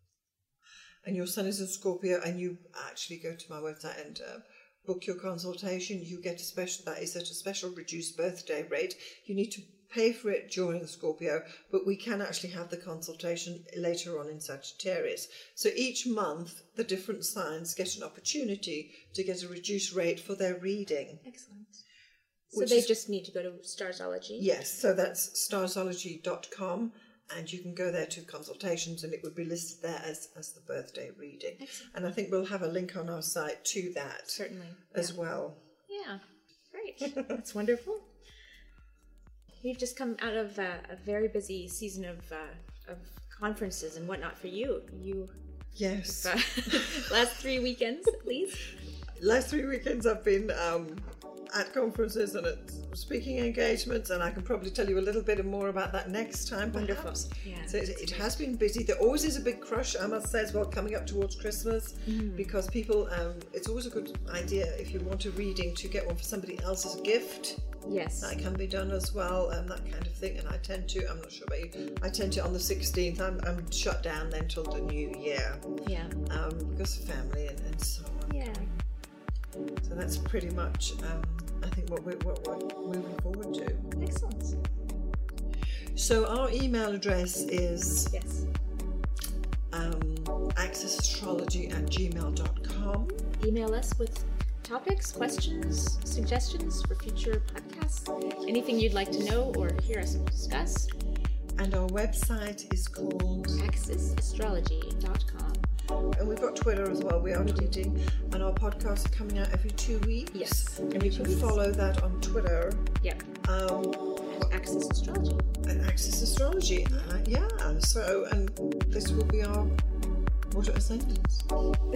and your sun is a Scorpio and you actually go to my website and uh, book your consultation, you get a special, that is at a special reduced birthday rate. You need to pay for it during Scorpio, but we can actually have the consultation later on in Sagittarius. So each month, the different signs get an opportunity to get a reduced rate for their reading. Excellent. So Which they is- just need to go to Starsology. Yes, so that's starsology dot com, and you can go there to consultations and it would be listed there as, as the birthday reading. Excellent. And I think we'll have a link on our site to that Certainly. as yeah. well. Yeah. Great. That's wonderful. We've just come out of uh, a very busy season of uh, of conferences and whatnot for you. You Yes. uh, last three weekends at least. Last three weekends I've been um, at conferences and at speaking engagements, and I can probably tell you a little bit more about that next time. Wonderful. Perhaps. Yeah. So it, it has been busy. There always is a big crush, I must say, as well, coming up towards Christmas, Mm. because people, um, it's always a good idea if you want a reading to get one for somebody else as a gift. Yes. That can be done as well, and that kind of thing. And I tend to, I'm not sure about you, I tend to on the sixteenth, I'm, I'm shut down then till the new year, Yeah. um, because of family and, and so on. Yeah. So that's pretty much, um, I think, what we're, what we're moving forward to. Excellent. So our email address is Yes. um, accessastrology at gmail dot com. Email us with topics, questions, suggestions for future podcasts, anything you'd like to know or hear us discuss. And our website is called, access astrology dot com. and we've got Twitter as well, we are tweeting, and our podcasts are coming out every two weeks. Yes, And every you two can weeks. follow that on Twitter. Yep. Um, Access Astrology. and Access Astrology. Uh, yeah, so, and this will be our Water Ascendants.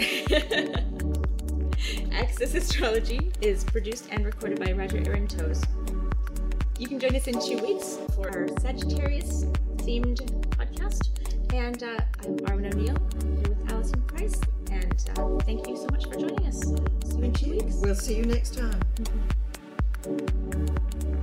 Access Astrology is produced and recorded by Roger Aaron Toes. You can join us in two weeks for our Sagittarius themed podcast. And uh, I'm Arwen O'Neill here with Alison Price. And uh, thank you so much for joining us. See you in two weeks. We'll see you next time.